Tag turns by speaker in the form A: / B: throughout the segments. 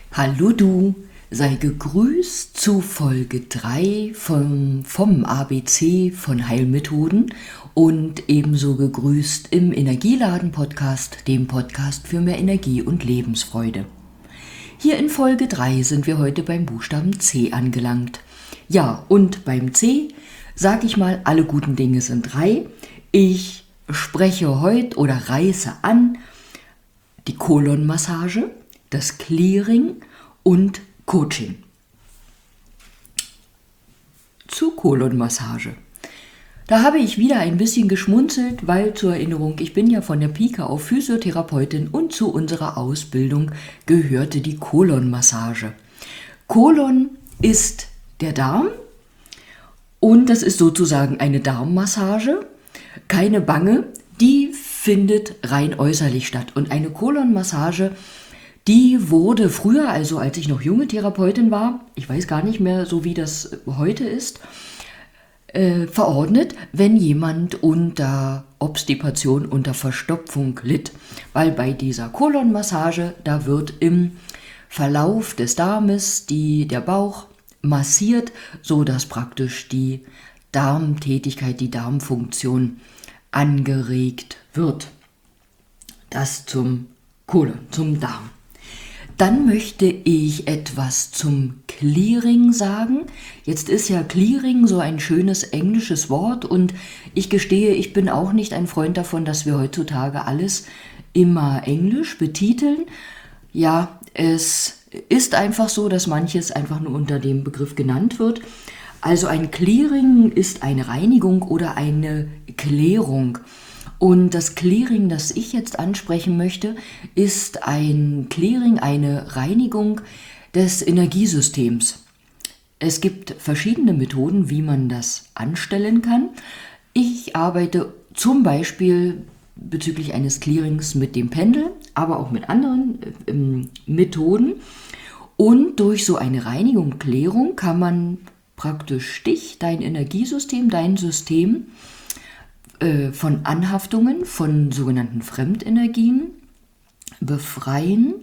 A: Hallo du, sei gegrüßt zu Folge 3 vom ABC von Heilmethoden und ebenso gegrüßt im Energieladen-Podcast, dem Podcast für mehr Energie und Lebensfreude. Hier in Folge 3 sind wir heute beim Buchstaben C angelangt. Ja, und beim C sage ich mal, alle guten Dinge sind 3. Ich spreche heute oder reiße an die Kolonmassage, das Clearing und Coaching. Zur Kolonmassage. Da habe ich wieder ein bisschen geschmunzelt, weil zur Erinnerung, ich bin ja von der Pike auf Physiotherapeutin und zu unserer Ausbildung gehörte die Kolonmassage. Kolon ist der Darm und das ist sozusagen eine Darmmassage. Keine Bange, die findet rein äußerlich statt. Und eine Kolonmassage, die wurde früher, also als ich noch junge Therapeutin war, ich weiß gar nicht mehr so wie das heute ist, verordnet, wenn jemand unter Obstipation, unter Verstopfung litt. Weil bei dieser Kolonmassage, da wird im Verlauf des Darmes der Bauch massiert, sodass praktisch die Darmtätigkeit, die Darmfunktion angeregt wird. Das zum Kolon, zum Darm. Dann möchte ich etwas zum Clearing sagen. Jetzt ist ja Clearing so ein schönes englisches Wort und ich gestehe, ich bin auch nicht ein Freund davon, dass wir heutzutage alles immer englisch betiteln. Ja, es ist einfach so, dass manches einfach nur unter dem Begriff genannt wird. Also ein Clearing ist eine Reinigung oder eine Klärung. Und das Clearing, das ich jetzt ansprechen möchte, ist ein Clearing, eine Reinigung des Energiesystems. Es gibt verschiedene Methoden, wie man das anstellen kann. Ich arbeite zum Beispiel bezüglich eines Clearings mit dem Pendel, aber auch mit anderen Methoden. Und durch so eine Reinigung, Klärung kann man praktisch dein Energiesystem, dein System von Anhaftungen, von sogenannten Fremdenergien befreien.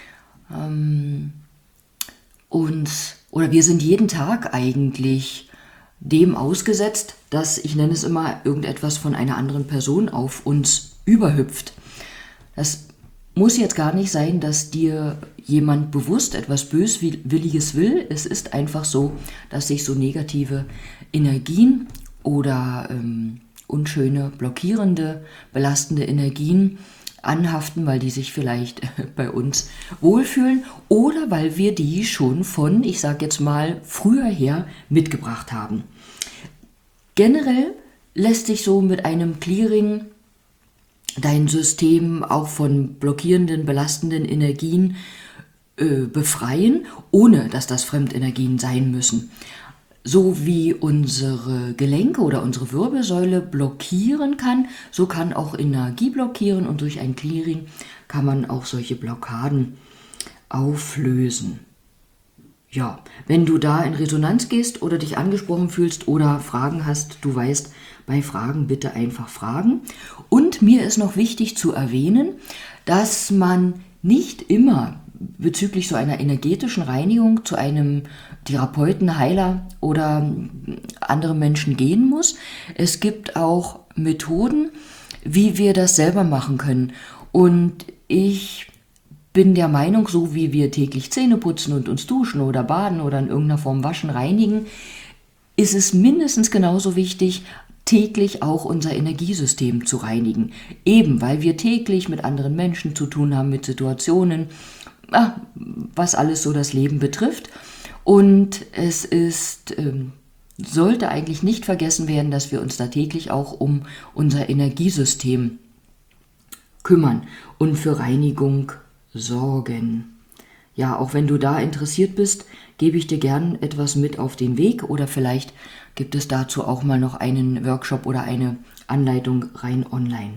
A: Oder wir sind jeden Tag eigentlich dem ausgesetzt, dass, ich nenne es immer, irgendetwas von einer anderen Person auf uns überhüpft. Das muss jetzt gar nicht sein, dass dir jemand bewusst etwas Böswilliges will. Es ist einfach so, dass sich so negative Energien oder unschöne, blockierende, belastende Energien anhaften, weil die sich vielleicht bei uns wohlfühlen oder weil wir die schon von, ich sage jetzt mal, früher her mitgebracht haben. Generell lässt sich so mit einem Clearing dein System auch von blockierenden, belastenden Energien befreien, ohne dass das Fremdenergien sein müssen. So wie unsere Gelenke oder unsere Wirbelsäule blockieren kann, so kann auch Energie blockieren und durch ein Clearing kann man auch solche Blockaden auflösen. Ja, wenn du da in Resonanz gehst oder dich angesprochen fühlst oder Fragen hast, du weißt, bei Fragen bitte einfach fragen. Und mir ist noch wichtig zu erwähnen, dass man nicht immer bezüglich so einer energetischen Reinigung zu einem Therapeuten, Heiler oder anderen Menschen gehen muss. Es gibt auch Methoden, wie wir das selber machen können. Und ich bin der Meinung, so wie wir täglich Zähne putzen und uns duschen oder baden oder in irgendeiner Form waschen, reinigen, ist es mindestens genauso wichtig, täglich auch unser Energiesystem zu reinigen. Eben, weil wir täglich mit anderen Menschen zu tun haben, mit Situationen, was alles so das Leben betrifft. Und es sollte eigentlich nicht vergessen werden, dass wir uns da täglich auch um unser Energiesystem kümmern und für Reinigung sorgen. Ja, auch wenn du da interessiert bist, gebe ich dir gern etwas mit auf den Weg oder vielleicht gibt es dazu auch mal noch einen Workshop oder eine Anleitung rein online.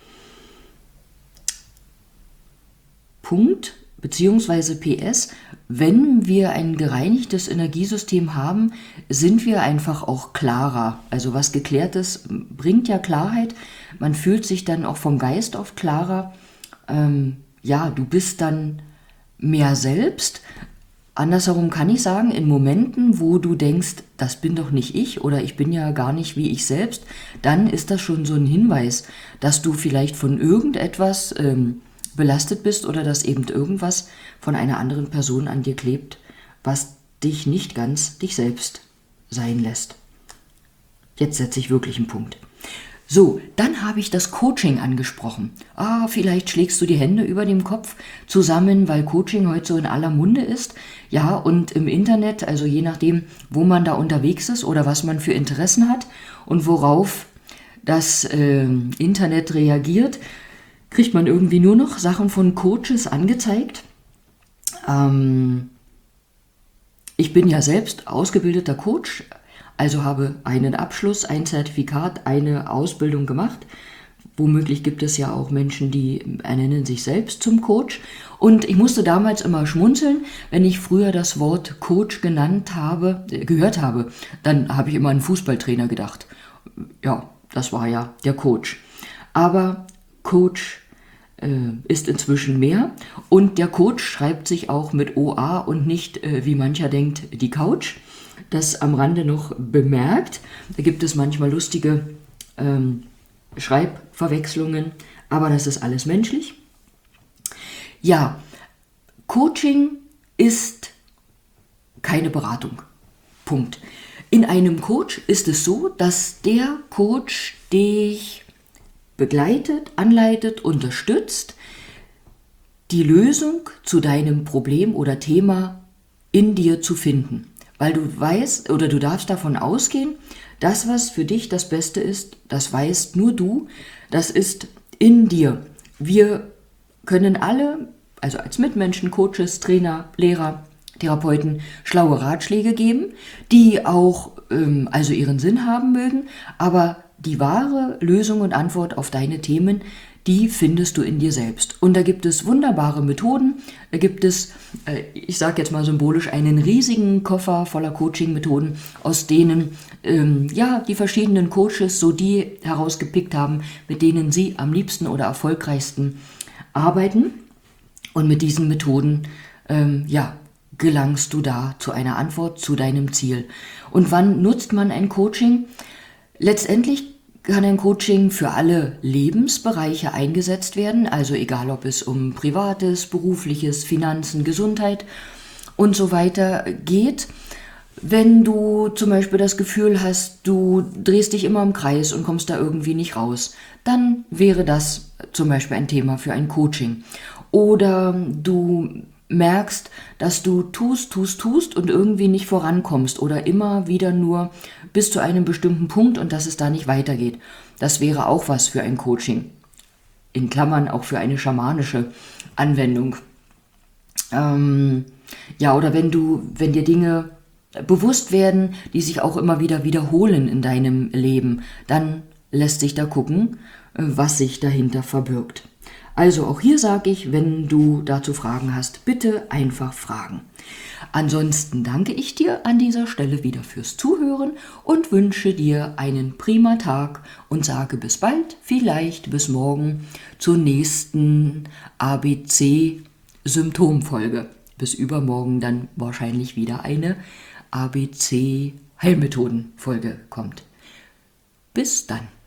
A: Punkt beziehungsweise PS, wenn wir ein gereinigtes Energiesystem haben, sind wir einfach auch klarer. Also was geklärt ist, bringt ja Klarheit. Man fühlt sich dann auch vom Geist oft klarer. Du bist dann mehr selbst. Andersherum kann ich sagen, in Momenten, wo du denkst, das bin doch nicht ich oder ich bin ja gar nicht wie ich selbst, dann ist das schon so ein Hinweis, dass du vielleicht von irgendetwas belastet bist oder dass eben irgendwas von einer anderen Person an dir klebt, was dich nicht ganz dich selbst sein lässt. Jetzt setze ich wirklich einen Punkt. So, dann habe ich das Coaching angesprochen. Vielleicht schlägst du die Hände über dem Kopf zusammen, weil Coaching heute so in aller Munde ist. Ja, und im Internet, also je nachdem, wo man da unterwegs ist oder was man für Interessen hat und worauf das Internet reagiert, kriegt man irgendwie nur noch Sachen von Coaches angezeigt. Ich bin ja selbst ausgebildeter Coach, also habe einen Abschluss, ein Zertifikat, eine Ausbildung gemacht. Womöglich gibt es ja auch Menschen, die ernennen sich selbst zum Coach. Und ich musste damals immer schmunzeln, wenn ich früher das Wort Coach gehört habe. Dann habe ich immer an einen Fußballtrainer gedacht. Ja, das war ja der Coach. Aber Coach ist inzwischen mehr. Und der Coach schreibt sich auch mit OA und nicht, wie mancher denkt, die Couch. Das am Rande noch bemerkt. Da gibt es manchmal lustige Schreibverwechslungen, aber das ist alles menschlich. Ja, Coaching ist keine Beratung. Punkt. In einem Coach ist es so, dass der Coach dich begleitet, anleitet, unterstützt, die Lösung zu deinem Problem oder Thema in dir zu finden. Weil du weißt oder du darfst davon ausgehen, das, was für dich das Beste ist, das weißt nur du, das ist in dir. Wir können alle, also als Mitmenschen, Coaches, Trainer, Lehrer, Therapeuten, schlaue Ratschläge geben, die auch also ihren Sinn haben mögen, aber die wahre Lösung und Antwort auf deine Themen, die findest du in dir selbst. Und da gibt es wunderbare Methoden. Da gibt es, ich sage jetzt mal symbolisch, einen riesigen Koffer voller Coaching-Methoden, aus denen die verschiedenen Coaches so die herausgepickt haben, mit denen sie am liebsten oder erfolgreichsten arbeiten. Und mit diesen Methoden gelangst du da zu einer Antwort, zu deinem Ziel. Und wann nutzt man ein Coaching? Letztendlich kann ein Coaching für alle Lebensbereiche eingesetzt werden, also egal ob es um Privates, Berufliches, Finanzen, Gesundheit und so weiter geht. Wenn du zum Beispiel das Gefühl hast, du drehst dich immer im Kreis und kommst da irgendwie nicht raus, dann wäre das zum Beispiel ein Thema für ein Coaching. Oder du merkst, dass du tust und irgendwie nicht vorankommst oder immer wieder nur bis zu einem bestimmten Punkt und dass es da nicht weitergeht. Das wäre auch was für ein Coaching. In Klammern auch für eine schamanische Anwendung. Oder wenn dir Dinge bewusst werden, die sich auch immer wieder wiederholen in deinem Leben, dann lässt sich da gucken, was sich dahinter verbirgt. Also auch hier sage ich, wenn du dazu Fragen hast, bitte einfach fragen. Ansonsten danke ich dir an dieser Stelle wieder fürs Zuhören und wünsche dir einen prima Tag und sage bis bald, vielleicht bis morgen zur nächsten ABC-Symptomfolge. Bis übermorgen dann wahrscheinlich wieder eine ABC-Heilmethoden-Folge kommt. Bis dann.